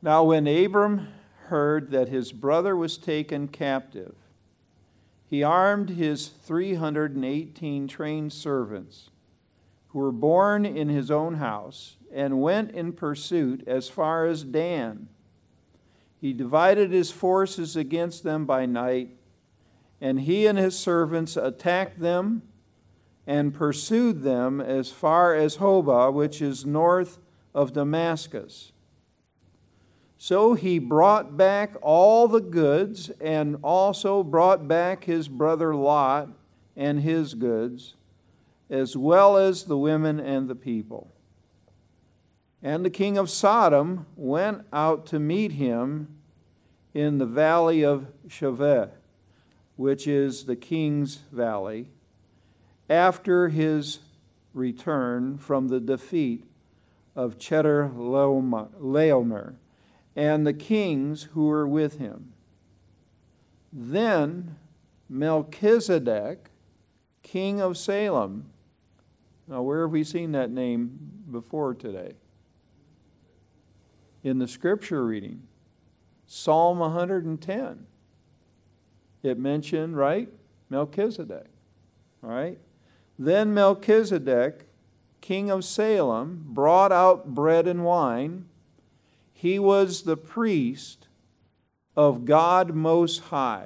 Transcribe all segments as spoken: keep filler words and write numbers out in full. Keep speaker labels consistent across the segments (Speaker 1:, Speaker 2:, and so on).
Speaker 1: Now when Abram heard that his brother was taken captive, he armed his three hundred eighteen trained servants, who were born in his own house, and went in pursuit as far as Dan. He divided his forces against them by night, and he and his servants attacked them and pursued them as far as Hobah, which is north of Damascus. So he brought back all the goods, and also brought back his brother Lot and his goods, as well as the women and the people. And the king of Sodom went out to meet him in the valley of Shaveh, which is the king's valley, after his return from the defeat of Chedorlaomer, and the kings who were with him. Then Melchizedek, king of Salem. Now, where have we seen that name before today? In the scripture reading, Psalm one hundred ten. It mentioned, right? Melchizedek. All right? Then Melchizedek, king of Salem, brought out bread and wine. He was the priest of God Most High.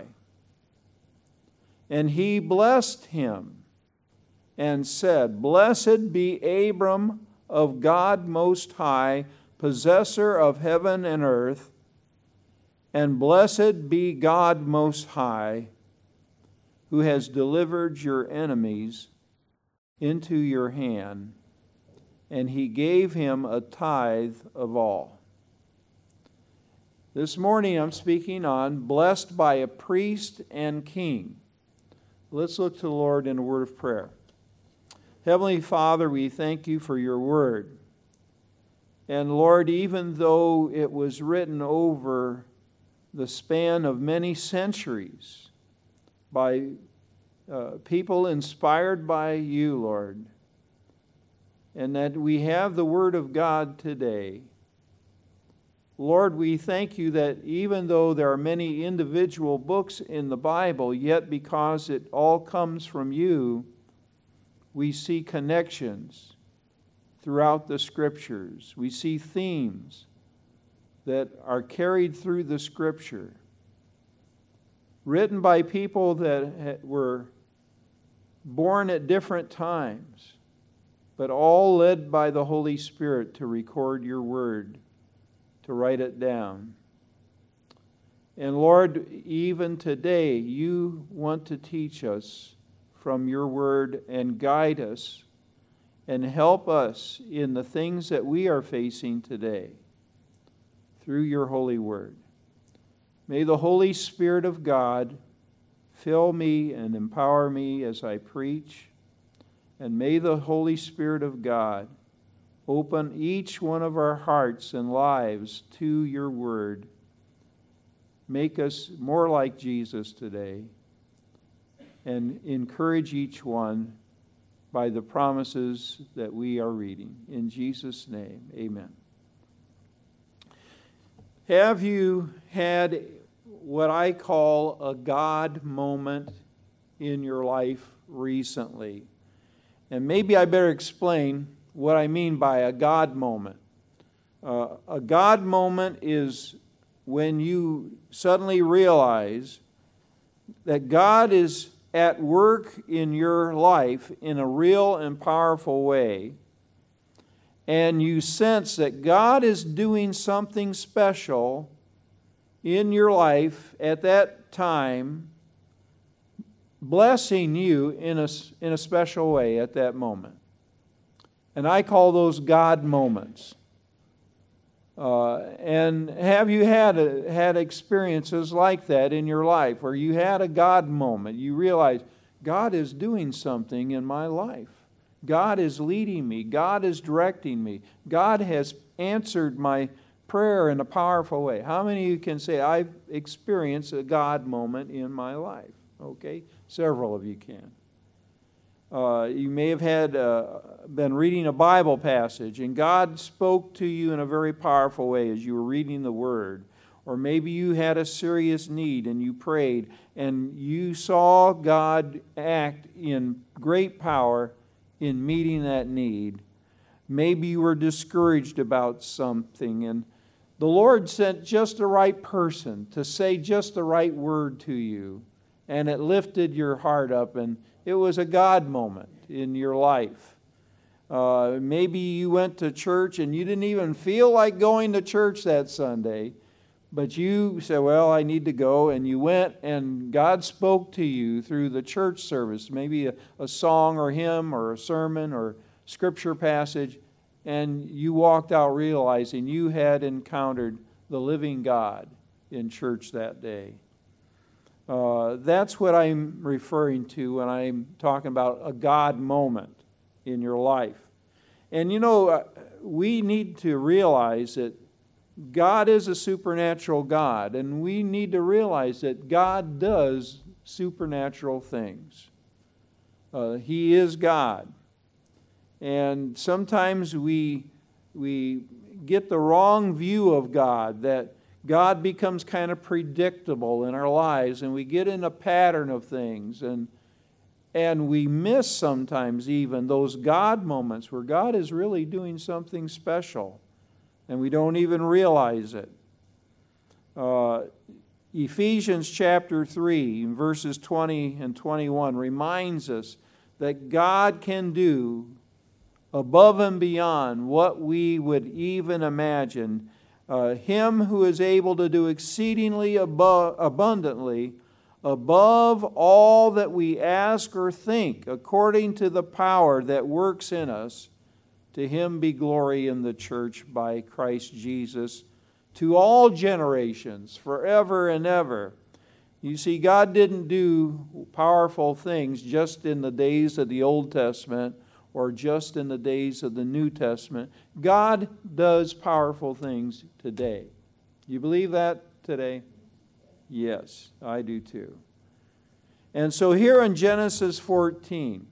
Speaker 1: And he blessed him and said, Blessed be Abram of God Most High, possessor of heaven and earth, and blessed be God Most High, who has delivered your enemies into your hand. And he gave him a tithe of all. This morning I'm speaking on blessed by a priest and king. Let's look to the Lord in a word of prayer. Heavenly Father, we thank you for your word. And Lord, even though it was written over the span of many centuries by uh, people inspired by you, Lord, and that we have the word of God today, Lord, we thank you that even though there are many individual books in the Bible, yet because it all comes from you, we see connections throughout the Scriptures. We see themes that are carried through the Scripture, written by people that were born at different times, but all led by the Holy Spirit to record your word, to write it down. And Lord, even today, you want to teach us from your word and guide us and help us in the things that we are facing today through your holy word. May the Holy Spirit of God fill me and empower me as I preach, and may the Holy Spirit of God open each one of our hearts and lives to your word. Make us more like Jesus today, and encourage each one by the promises that we are reading. In Jesus' name, amen. Have you had what I call a God moment in your life recently? And maybe I better explain what I mean by a God moment. Uh, a God moment is when you suddenly realize that God is at work in your life in a real and powerful way, and you sense that God is doing something special in your life at that time, blessing you in a, in a special way at that moment. And I call those God moments. Uh, and have you had a, had experiences like that in your life, where you had a God moment? You realize, God is doing something in my life. God is leading me. God is directing me. God has answered my prayer in a powerful way. How many of you can say, I've experienced a God moment in my life? Okay, several of you can. Uh, you may have had uh, been reading a Bible passage, and God spoke to you in a very powerful way as you were reading the Word. Or maybe you had a serious need and you prayed, and you saw God act in great power in meeting that need. Maybe you were discouraged about something, and the Lord sent just the right person to say just the right word to you, and it lifted your heart up, and it was a God moment in your life. Uh, maybe you went to church and you didn't even feel like going to church that Sunday, but you said, well, I need to go, and you went, and God spoke to you through the church service, maybe a, a song or hymn or a sermon or scripture passage, and you walked out realizing you had encountered the living God in church that day. Uh, that's what I'm referring to when I'm talking about a God moment in your life. And you know, uh, we need to realize that God is a supernatural God, and we need to realize that God does supernatural things. Uh, he is God. And sometimes we, we get the wrong view of God, that God becomes kind of predictable in our lives, and we get in a pattern of things, and and we miss sometimes even those God moments where God is really doing something special, and we don't even realize it. Uh, Ephesians chapter three, verses twenty and twenty-one reminds us that God can do above and beyond what we would even imagine. Uh, him who is able to do exceedingly above, abundantly above all that we ask or think, according to the power that works in us. To Him be glory in the church by Christ Jesus, to all generations, forever and ever. You see, God didn't do powerful things just in the days of the Old Testament or just in the days of the New Testament. God does powerful things today. You believe that today? Yes, I do too. And so here in Genesis fourteen,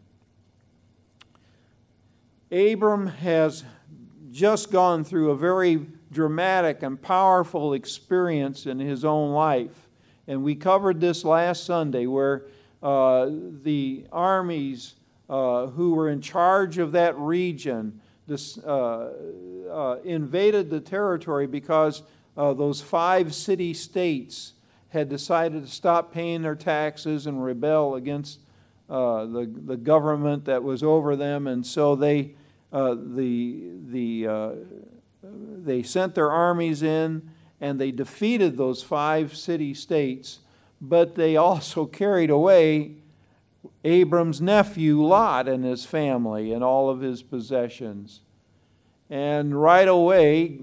Speaker 1: Abram has just gone through a very dramatic and powerful experience in his own life. And we covered this last Sunday, where uh, the armies uh, who were in charge of that region this, uh, uh, invaded the territory because uh, those five city-states had decided to stop paying their taxes and rebel against uh, the, the government that was over them. And so they, uh, the, the, uh, they sent their armies in, and they defeated those five city-states, but they also carried away Abram's nephew Lot and his family and all of his possessions. And right away,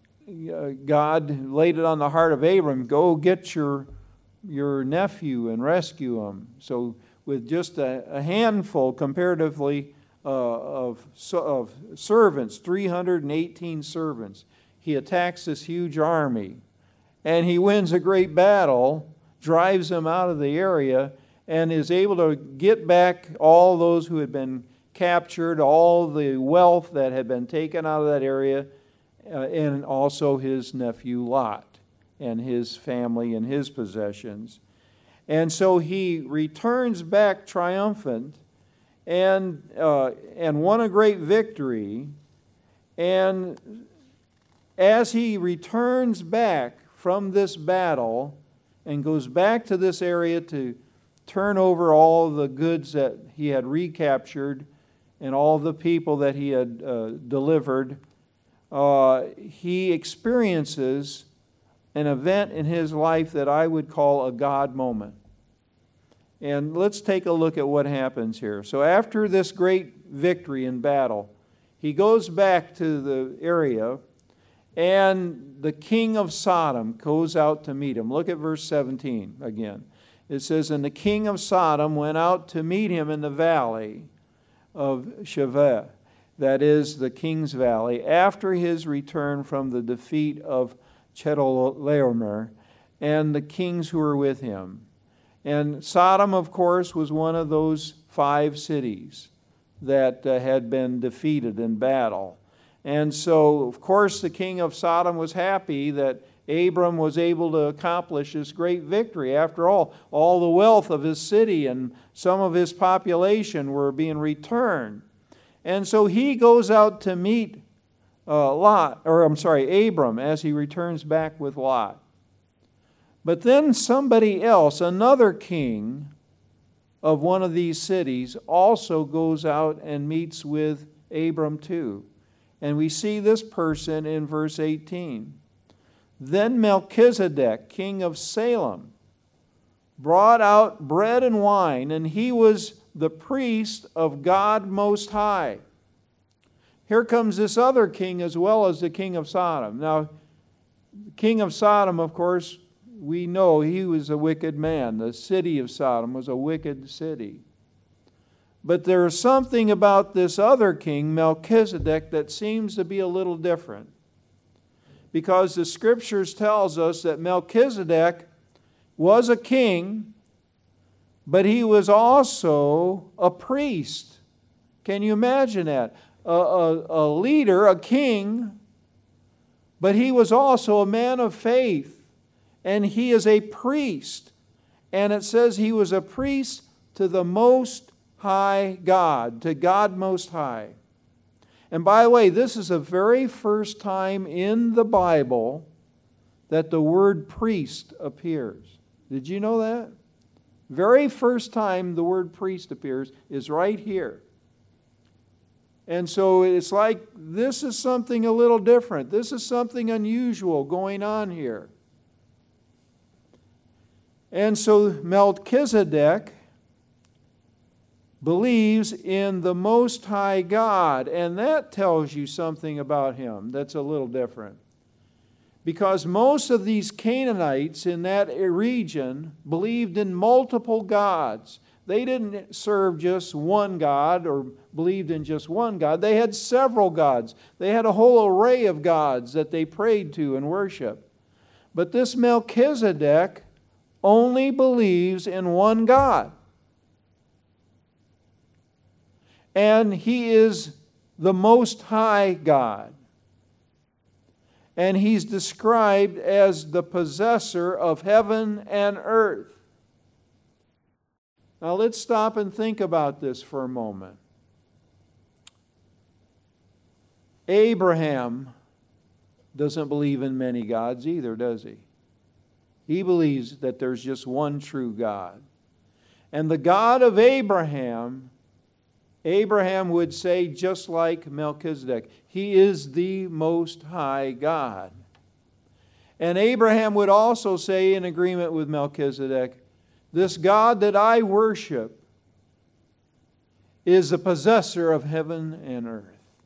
Speaker 1: God laid it on the heart of Abram, go get your, your nephew and rescue him. So with just a, a handful, comparatively, uh, of, of servants, three hundred eighteen servants, he attacks this huge army, and he wins a great battle, drives them out of the area, and is able to get back all those who had been captured, all the wealth that had been taken out of that area, uh, and also his nephew Lot and his family and his possessions. And so he returns back triumphant and, uh, and won a great victory. And as he returns back from this battle and goes back to this area to turn over all the goods that he had recaptured and all the people that he had uh, delivered, uh, he experiences an event in his life that I would call a God moment. And let's take a look at what happens here. So after this great victory in battle, he goes back to the area, and the king of Sodom goes out to meet him. Look at verse seventeen again. It says, and the king of Sodom went out to meet him in the valley of Shaveh, that is the king's valley, after his return from the defeat of Chedorlaomer and the kings who were with him. And Sodom, of course, was one of those five cities that uh, had been defeated in battle. And so, of course, the king of Sodom was happy that Abram was able to accomplish this great victory. After all, all the wealth of his city and some of his population were being returned. And so he goes out to meet uh, Lot, or I'm sorry, Abram, as he returns back with Lot. But then somebody else, another king of one of these cities, also goes out and meets with Abram too. And we see this person in verse eighteen. Then Melchizedek, king of Salem, brought out bread and wine, and he was the priest of God Most High. Here comes this other king as well as the king of Sodom. Now, the king of Sodom, of course, we know he was a wicked man. The city of Sodom was a wicked city. But there's something about this other king, Melchizedek, that seems to be a little different. Because the Scriptures tells us that Melchizedek was a king, but he was also a priest. Can you imagine that? A, a, a leader, a king, but he was also a man of faith. And he is a priest. And it says he was a priest to the Most High God, to God Most High. And by the way, this is the very first time in the Bible that the word priest appears. Did you know that? Very first time the word priest appears is right here. And so it's like this is something a little different. This is something unusual going on here. And so Melchizedek believes in the Most High God, and that tells you something about him that's a little different. Because most of these Canaanites in that region believed in multiple gods. They didn't serve just one God or believed in just one God. They had several gods. They had a whole array of gods that they prayed to and worshiped. But this Melchizedek only believes in one God. And he is the Most High God. And he's described as the possessor of heaven and earth. Now let's stop and think about this for a moment. Abraham doesn't believe in many gods either, does he? He believes that there's just one true God. And the God of Abraham, Abraham would say just like Melchizedek, he is the Most High God. And Abraham would also say in agreement with Melchizedek, this God that I worship is the possessor of heaven and earth.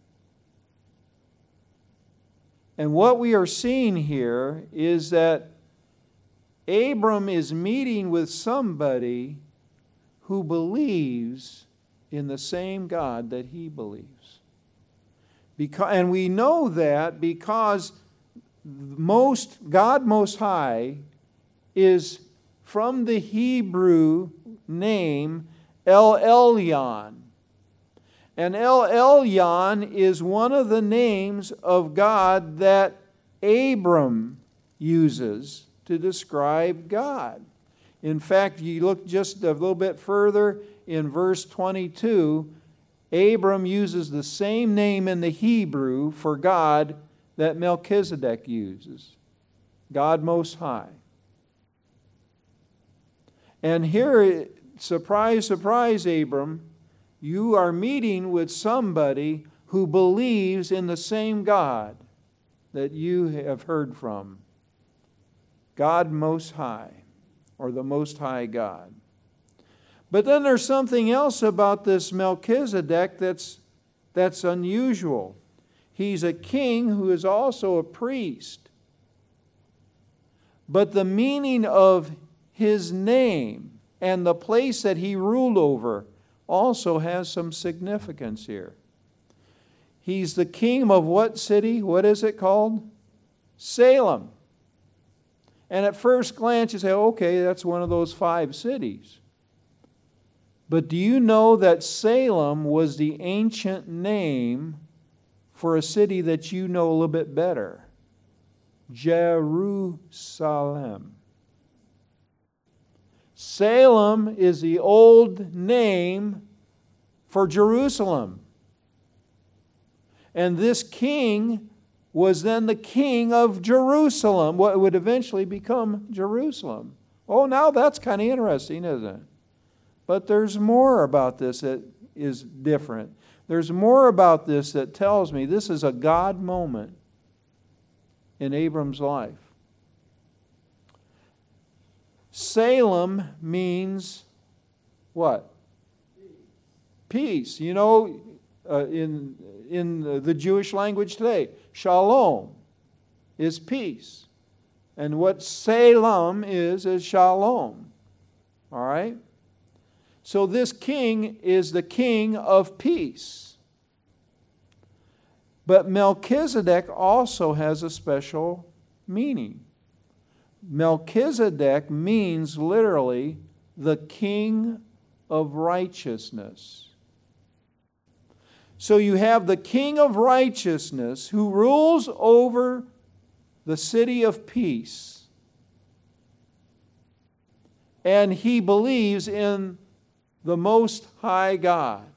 Speaker 1: And what we are seeing here is that Abram is meeting with somebody who believes in the same God that he believes. Because, and we know that because most God Most High is from the Hebrew name El Elyon. And El Elyon is one of the names of God that Abram uses to describe God. In fact, you look just a little bit further in verse twenty-two, Abram uses the same name in the Hebrew for God that Melchizedek uses, God Most High. And here, surprise, surprise, Abram, you are meeting with somebody who believes in the same God that you have heard from, God Most High, or the Most High God. But then there's something else about this Melchizedek that's, that's unusual. He's a king who is also a priest. But the meaning of his name and the place that he ruled over also has some significance here. He's the king of what city? What is it called? Salem. And at first glance you say, okay, that's one of those five cities. But do you know that Salem was the ancient name for a city that you know a little bit better? Jerusalem. Salem is the old name for Jerusalem. And this king was then the king of Jerusalem, what would eventually become Jerusalem. Oh, now that's kind of interesting, isn't it? But there's more about this that is different. There's more about this that tells me this is a God moment in Abram's life. Salem means what? Peace. You know, uh, in, in the Jewish language today, shalom is peace. And what Salem is, is shalom. All right? So this king is the king of peace. But Melchizedek also has a special meaning. Melchizedek means literally the king of righteousness. So you have the king of righteousness who rules over the city of peace. And he believes in the Most High God.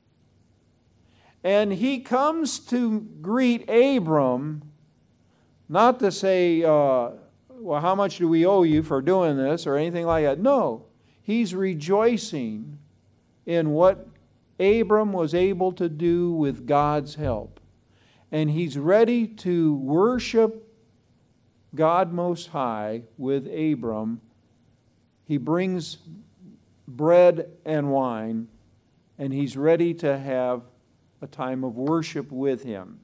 Speaker 1: And he comes to greet Abram, not to say, uh, well, how much do we owe you for doing this or anything like that. No, he's rejoicing in what Abram was able to do with God's help. And he's ready to worship God Most High with Abram. He brings bread and wine, and he's ready to have a time of worship with him.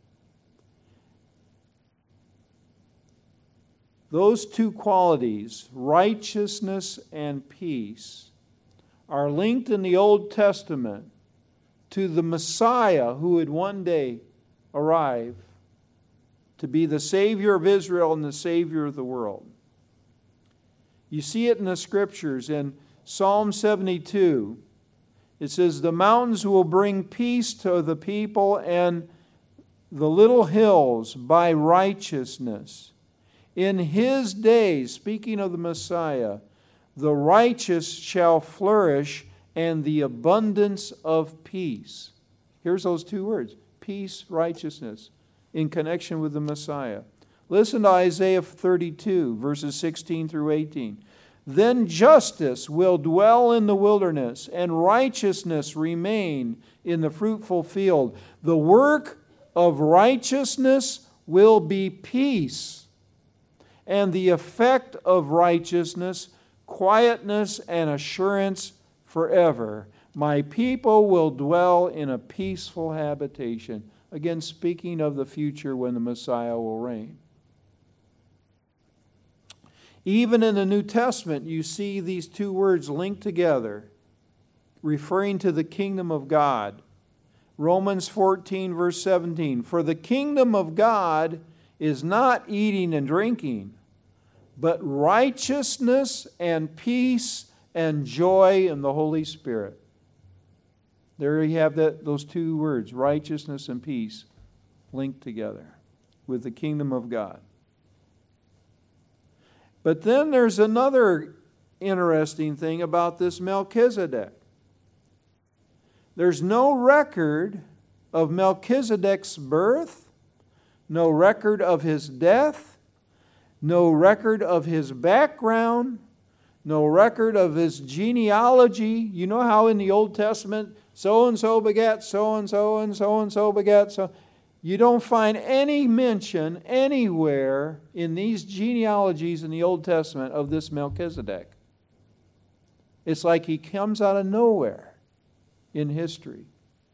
Speaker 1: Those two qualities, righteousness and peace, are linked in the Old Testament to the Messiah who would one day arrive to be the Savior of Israel and the Savior of the world. You see it in the Scriptures. In Psalm seventy-two, it says, "The mountains will bring peace to the people, and the little hills by righteousness. In his days," speaking of the Messiah, "the righteous shall flourish, and the abundance of peace." Here's those two words, peace, righteousness, in connection with the Messiah. Listen to Isaiah thirty-two, verses sixteen through eighteen. "Then justice will dwell in the wilderness, and righteousness remain in the fruitful field. The work of righteousness will be peace, and the effect of righteousness, quietness and assurance forever. My people will dwell in a peaceful habitation." Again, speaking of the future when the Messiah will reign. Even in the New Testament, you see these two words linked together, referring to the kingdom of God. Romans fourteen, verse seventeen, "For the kingdom of God is not eating and drinking, but righteousness and peace and joy in the Holy Spirit." There you have that, those two words, righteousness and peace, linked together with the kingdom of God. But then there's another interesting thing about this Melchizedek. There's no record of Melchizedek's birth, no record of his death, no record of his background, no record of his genealogy. You know how in the Old Testament, so-and-so begat so-and-so and so-and-so begat so. You don't find any mention anywhere in these genealogies in the Old Testament of this Melchizedek. It's like he comes out of nowhere in history.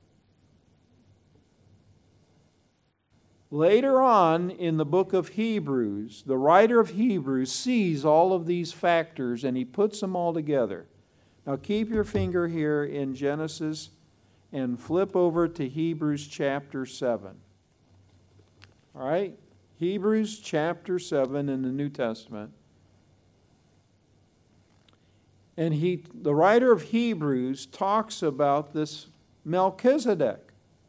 Speaker 1: Later on in the book of Hebrews, the writer of Hebrews sees all of these factors and he puts them all together. Now keep your finger here in Genesis and flip over to Hebrews chapter seven. All right? Hebrews chapter seven in the New Testament. And he, the writer of Hebrews talks about this Melchizedek.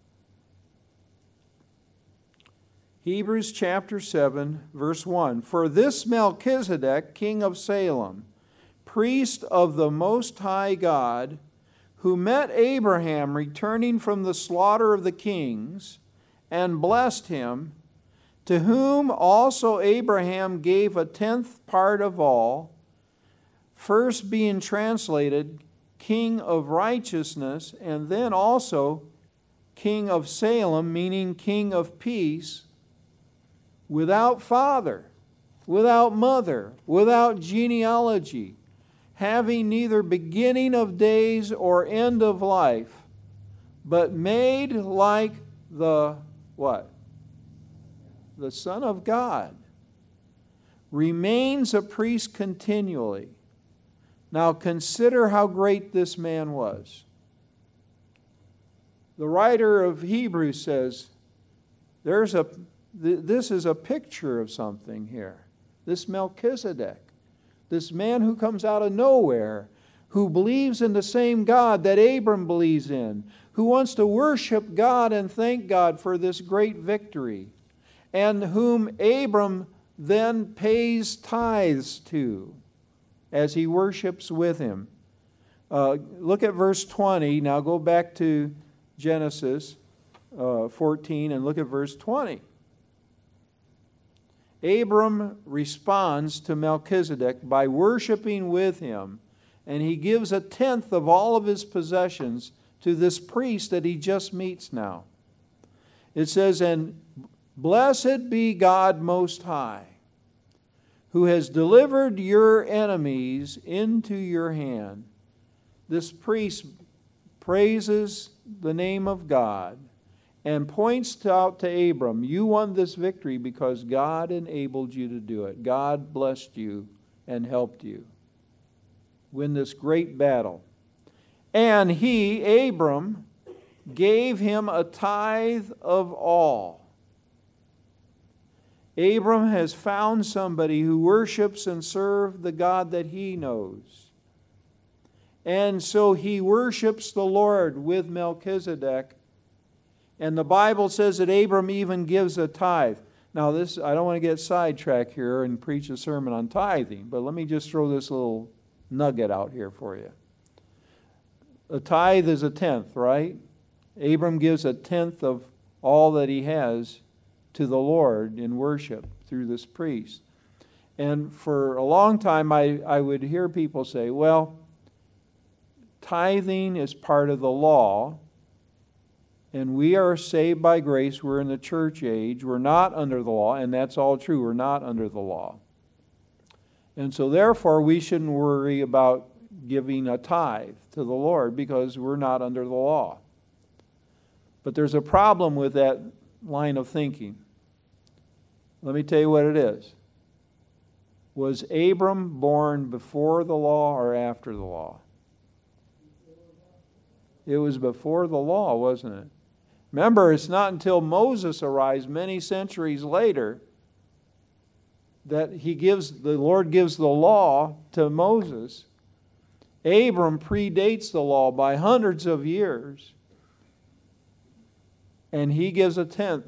Speaker 1: Hebrews chapter seven, verse one. For this Melchizedek, king of Salem, priest of the Most High God, who met Abraham returning from the slaughter of the kings, and blessed him, to whom also Abraham gave a tenth part of all, first being translated King of Righteousness, and then also King of Salem, meaning King of Peace, without father, without mother, without genealogy, having neither beginning of days or end of life, but made like the what? The Son of God, remains a priest continually. Now consider how great this man was. The writer of Hebrews says, there's a, th- this is a picture of something here. This Melchizedek, this man who comes out of nowhere, who believes in the same God that Abram believes in, who wants to worship God and thank God for this great victory, and whom Abram then pays tithes to as he worships with him. Uh, look at verse twenty. Now go back to Genesis uh, fourteen and look at verse twenty. Abram responds to Melchizedek by worshiping with him, and he gives a tenth of all of his possessions to this priest that he just meets now. It says, and blessed be God Most High, who has delivered your enemies into your hand. This priest praises the name of God and points out to Abram, you won this victory because God enabled you to do it. God blessed you and helped you win this great battle. And he, Abram, gave him a tithe of all. Abram has found somebody who worships and serves the God that he knows. And so he worships the Lord with Melchizedek. And the Bible says that Abram even gives a tithe. Now, this I don't want to get sidetracked here and preach a sermon on tithing, but let me just throw this little nugget out here for you. A tithe is a tenth, right? Abram gives a tenth of all that he has to the Lord in worship through this priest. And for a long time, I, I would hear people say, well, tithing is part of the law, and we are saved by grace. We're in the church age. We're not under the law, and that's all true. We're not under the law. And so therefore, we shouldn't worry about giving a tithe to the Lord because we're not under the law. But there's a problem with that line of thinking. Let me tell you what it is. Was Abram born before the law or after the law? It was before the law, wasn't it? Remember, it's not until Moses arrives many centuries later that he gives the Lord gives the law to Moses. Abram predates the law by hundreds of years. And he gives a tenth.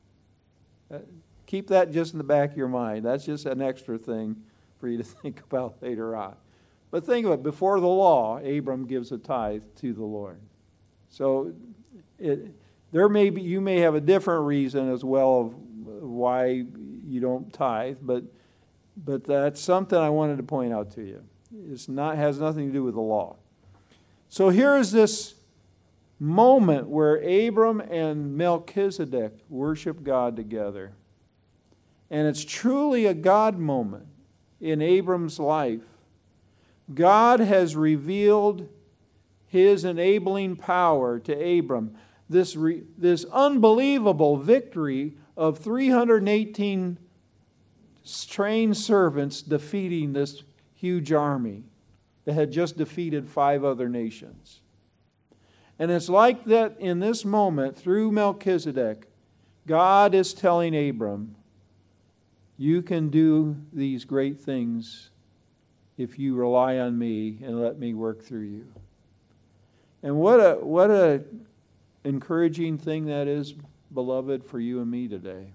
Speaker 1: Keep that just in the back of your mind. That's just an extra thing for you to think about later on. But think of it. Before the law, Abram gives a tithe to the Lord. So it, there may be, you may have a different reason as well of why you don't tithe, but but that's something I wanted to point out to you. It's not has nothing to do with the law. So here is this moment where Abram and Melchizedek worship God together. And it's truly a God moment in Abram's life. God has revealed His enabling power to Abram. This, re, this unbelievable victory of three hundred eighteen trained servants defeating this huge army that had just defeated five other nations. And it's like that in this moment, through Melchizedek, God is telling Abram, you can do these great things if you rely on me and let me work through you. And what a what a encouraging thing that is, beloved, for you and me today.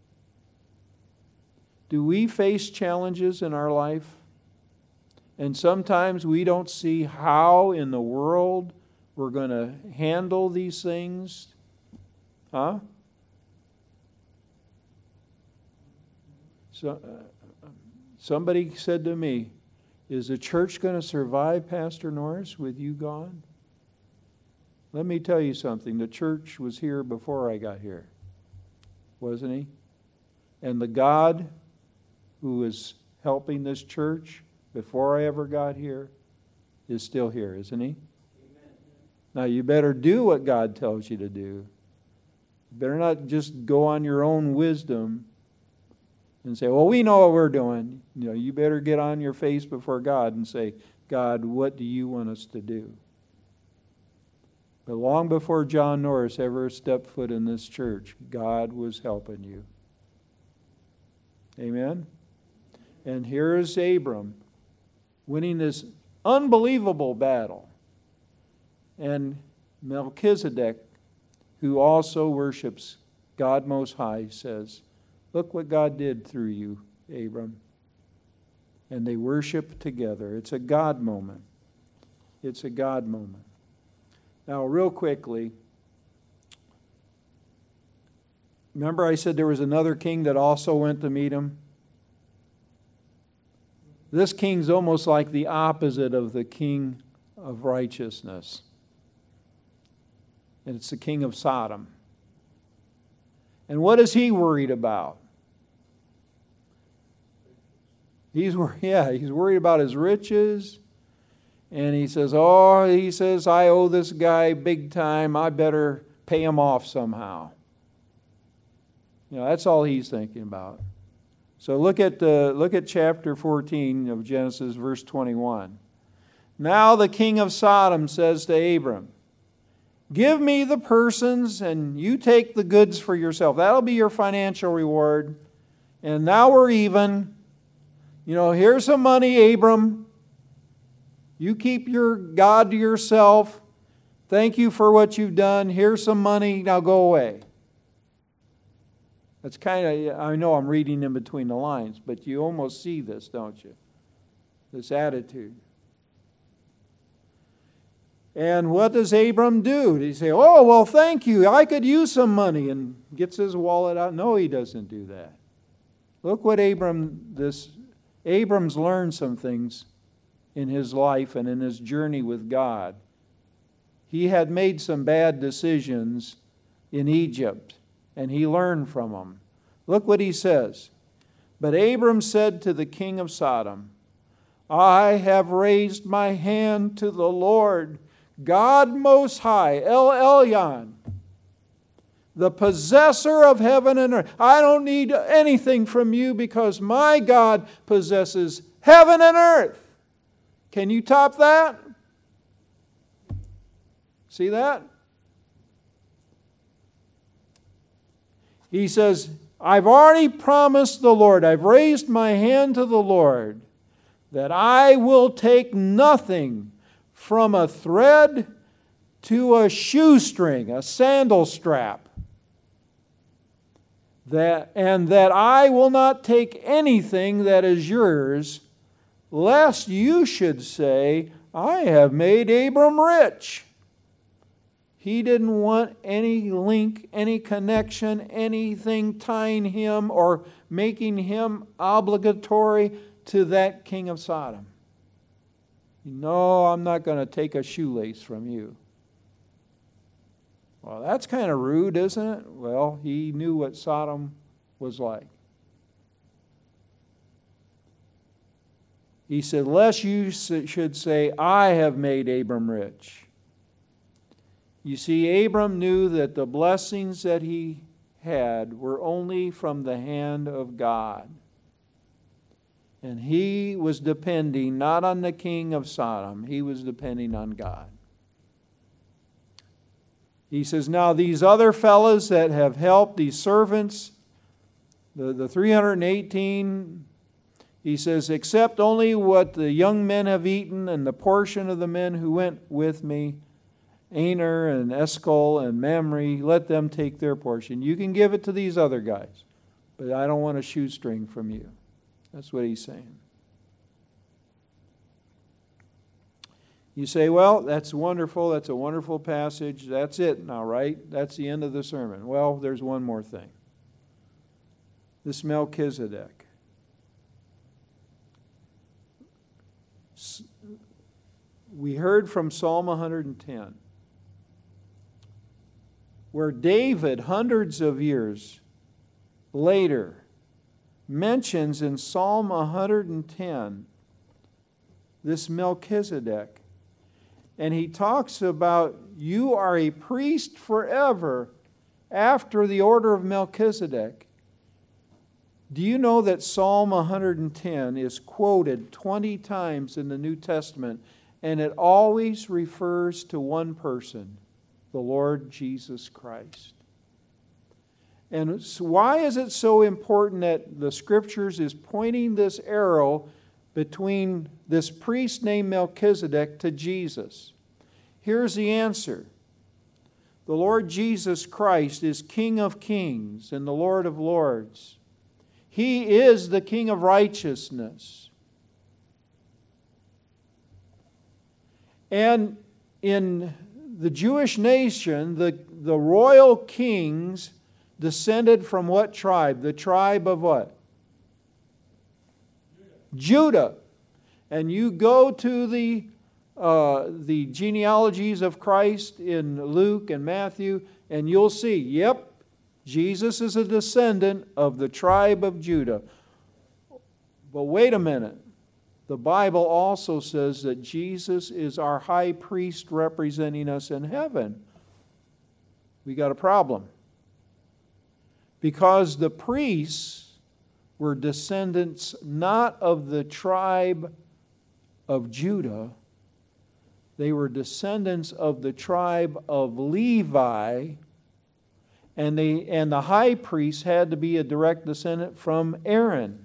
Speaker 1: Do we face challenges in our life? And sometimes we don't see how in the world we're going to handle these things. Huh? So, uh, somebody said to me, is the church going to survive, Pastor Norris, with you gone? Let me tell you something. The church was here before I got here, wasn't he? And the God who was helping this church before I ever got here is still here, isn't he? Amen. Now you better do what God tells you to do. You better not just go on your own wisdom and say, well, we know what we're doing. You know, you better get on your face before God and say, God, what do you want us to do? But long before John Norris ever stepped foot in this church, God was helping you. Amen? And here is Abram winning this unbelievable battle. And Melchizedek, who also worships God Most High, says, look what God did through you, Abram. And they worship together. It's a God moment. It's a God moment. Now, real quickly, remember I said there was another king that also went to meet him? This king's almost like the opposite of the king of righteousness. And it's the king of Sodom. And what is he worried about? He's yeah, he's worried about his riches. And he says, oh, he says, I owe this guy big time. I better pay him off somehow. You know, that's all he's thinking about. So look at uh, look at chapter fourteen of Genesis, verse twenty-one. Now the king of Sodom says to Abram, give me the persons and you take the goods for yourself. That'll be your financial reward. And now we're even. You know, here's some money, Abram. You keep your God to yourself. Thank you for what you've done. Here's some money. Now go away. That's kind of, I know I'm reading in between the lines, but you almost see this, don't you? This attitude. And what does Abram do? Does he say, oh, well, thank you. I could use some money, and gets his wallet out? No, he doesn't do that. Look what Abram, this, Abram's learned some things in his life and in his journey with God. He had made some bad decisions in Egypt, and he learned from them. Look what he says. But Abram said to the king of Sodom, I have raised my hand to the Lord, God Most High, El Elyon, the possessor of heaven and earth. I don't need anything from you because my God possesses heaven and earth. Can you top that? See that? He says, I've already promised the Lord, I've raised my hand to the Lord, that I will take nothing from a thread to a shoestring, a sandal strap, that, and that I will not take anything that is yours, lest you should say, I have made Abram rich. He didn't want any link, any connection, anything tying him or making him obligatory to that king of Sodom. No, I'm not going to take a shoelace from you. Well, that's kind of rude, isn't it? Well, he knew what Sodom was like. He said, lest you should say, I have made Abram rich. You see, Abram knew that the blessings that he had were only from the hand of God. And he was depending not on the king of Sodom, he was depending on God. He says, now these other fellows that have helped, these servants, the, the three hundred eighteen, He says, "Except only what the young men have eaten, and the portion of the men who went with me, Aner and Eshcol and Mamre, let them take their portion. You can give it to these other guys, but I don't want a shoestring from you." That's what he's saying. You say, "Well, that's wonderful. That's a wonderful passage. That's it now, right? That's the end of the sermon." Well, there's one more thing. This Melchizedek. We heard from Psalm one hundred ten, where David, hundreds of years later, mentions in Psalm one hundred ten this Melchizedek. And he talks about, "You are a priest forever after the order of Melchizedek." Do you know that Psalm one hundred ten is quoted twenty times in the New Testament, and it always refers to one person, the Lord Jesus Christ? And why is it so important that the Scriptures is pointing this arrow between this priest named Melchizedek to Jesus? Here's the answer. The Lord Jesus Christ is King of kings and the Lord of lords. He is the King of righteousness. And in the Jewish nation, the, the royal kings descended from what tribe? The tribe of what? Judah. And you go to the, uh, the genealogies of Christ in Luke and Matthew, and you'll see, yep, Jesus is a descendant of the tribe of Judah. But wait a minute. The Bible also says that Jesus is our high priest representing us in heaven. We got a problem. Because the priests were descendants not of the tribe of Judah, they were descendants of the tribe of Levi, and they and the high priest had to be a direct descendant from Aaron.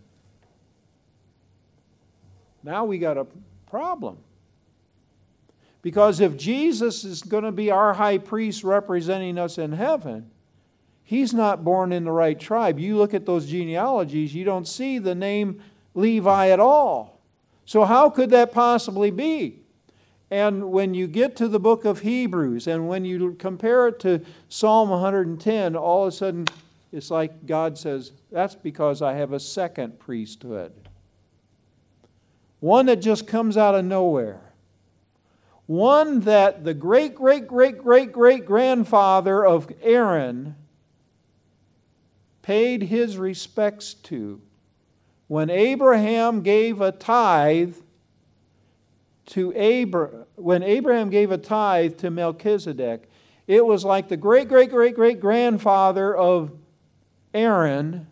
Speaker 1: Now we got a problem. Because if Jesus is going to be our high priest representing us in heaven, he's not born in the right tribe. You look at those genealogies, you don't see the name Levi at all. So how could that possibly be? And when you get to the book of Hebrews, and when you compare it to Psalm one hundred ten, all of a sudden it's like God says, that's because I have a second priesthood. One that just comes out of nowhere. One that the great, great, great, great, great grandfather of Aaron paid his respects to. When Abraham gave a tithe to Abra- when Abraham gave a tithe to Melchizedek, it was like the great, great, great, great grandfather of Aaron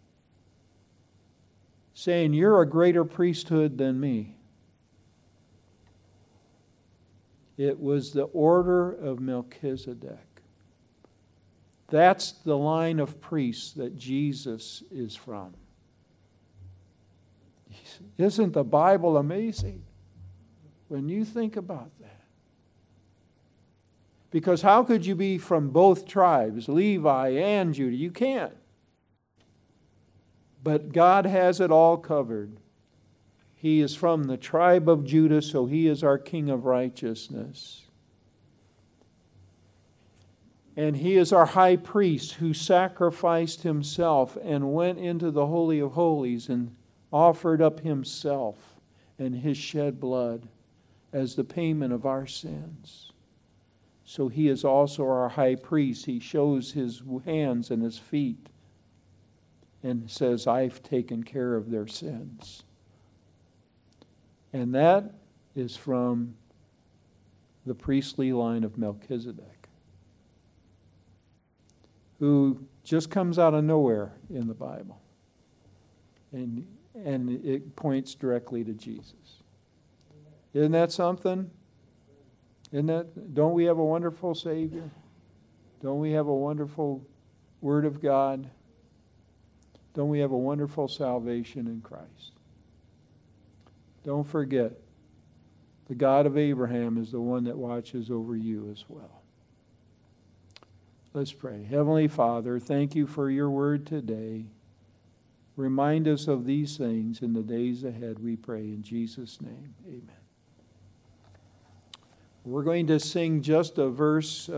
Speaker 1: saying, "You're a greater priesthood than me." It was the order of Melchizedek. That's the line of priests that Jesus is from. Isn't the Bible amazing when you think about that? Because how could you be from both tribes, Levi and Judah? You can't. But God has it all covered. He is from the tribe of Judah, so He is our King of righteousness. And He is our high priest who sacrificed Himself and went into the Holy of Holies and offered up Himself and His shed blood as the payment of our sins. So He is also our high priest. He shows His hands and His feet and says, "I've taken care of their sins." And that is from the priestly line of Melchizedek, who just comes out of nowhere in the Bible. And, and it points directly to Jesus. Isn't that something? Isn't that, don't we have a wonderful Savior? Don't we have a wonderful Word of God? Don't we have a wonderful salvation in Christ? Don't forget, the God of Abraham is the one that watches over you as well. Let's pray. Heavenly Father, thank you for your word today. Remind us of these things in the days ahead, we pray in Jesus' name. Amen. We're going to sing just a verse.